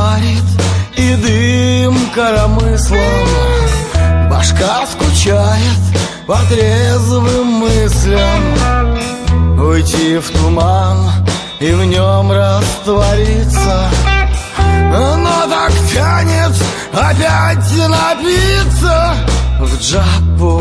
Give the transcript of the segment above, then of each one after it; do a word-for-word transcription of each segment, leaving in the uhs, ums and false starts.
парит и дым коромыслом. Башка скучает по трезвым мыслям. Уйти в туман и в нем раствориться, но так тянет опять напиться в джапу.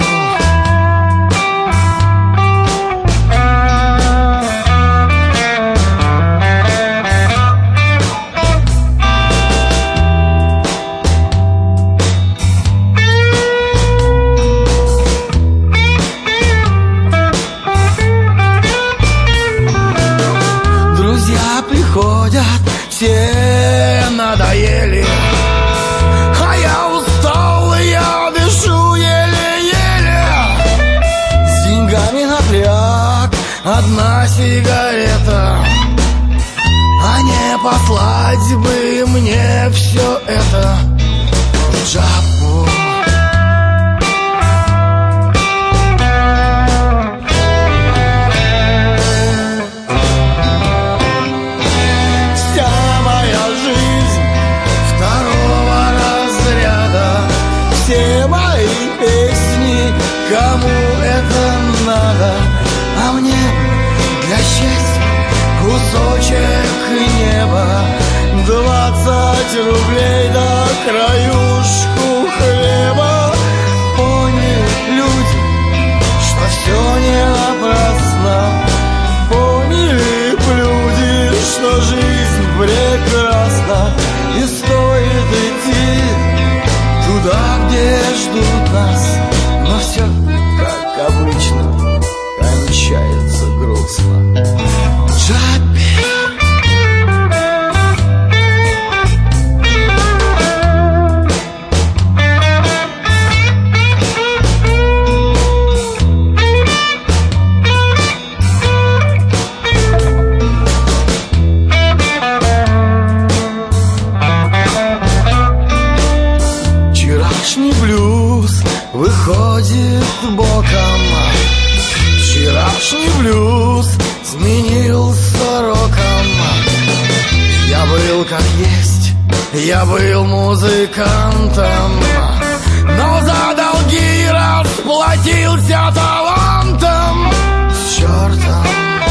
Приходят, все надоели, а я устал, я дышу еле-еле. С деньгами напряг, одна сигарета, а не послать бы мне все это в джапу. Все мои песни, кому это надо, а мне для счастья кусочек неба. Двадцать рублей до краюшку хлеба. Поняли люди, что все не напрасно. Поняли люди, что жизнь прекрасна. И стоит идти туда, где ждут нас, но все, как обычно, кончается грустно. Джаппи. Блюз выходит боком. Вчерашний блюз сменился роком. Я был как есть, я был музыкантом, но за долги расплатился талантом с чертом.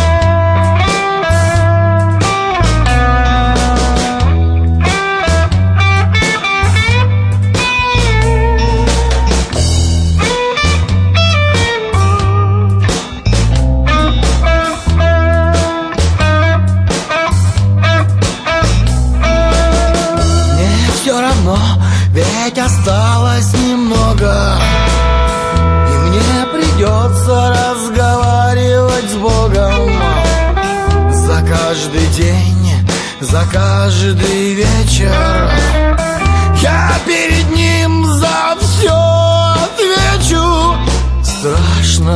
Но ведь осталось немного, и мне придется разговаривать с Богом. За каждый день, за каждый вечер я перед Ним за все отвечу. Страшно.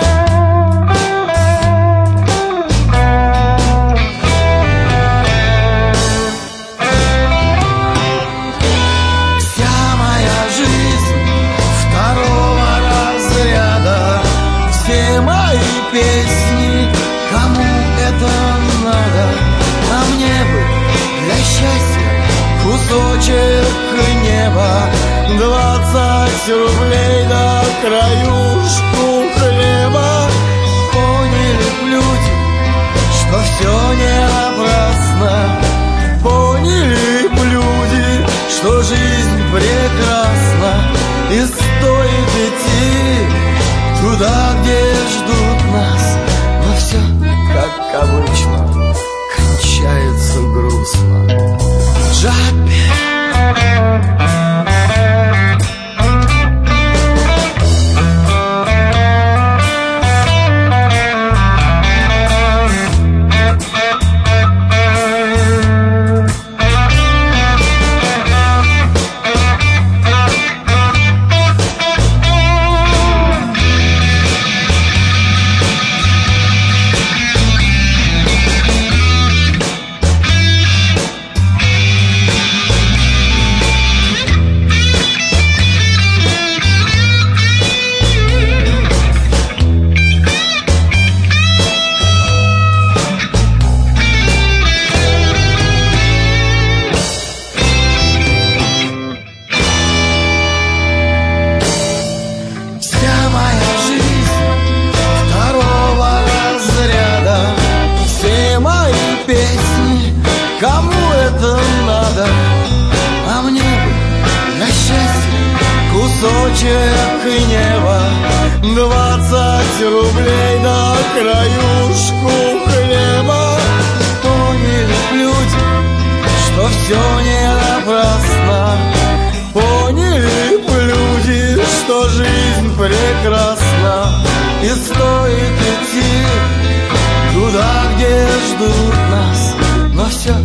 Песни, кому это надо, а мне бы для счастья кусочек неба. Двадцать рублей до краюшку хлеба. Поняли люди, что все не напрасно. Поняли люди, что жизнь прекрасна. И стоит идти туда, где ждут нас, но все, как обычно, кончается грустно. Джаппи. кусочек неба, двадцать рублей на краюшку хлеба. Поняли люди, что все не напрасно. Поняли б люди, что жизнь прекрасна, и стоит идти туда, где ждут нас. Но все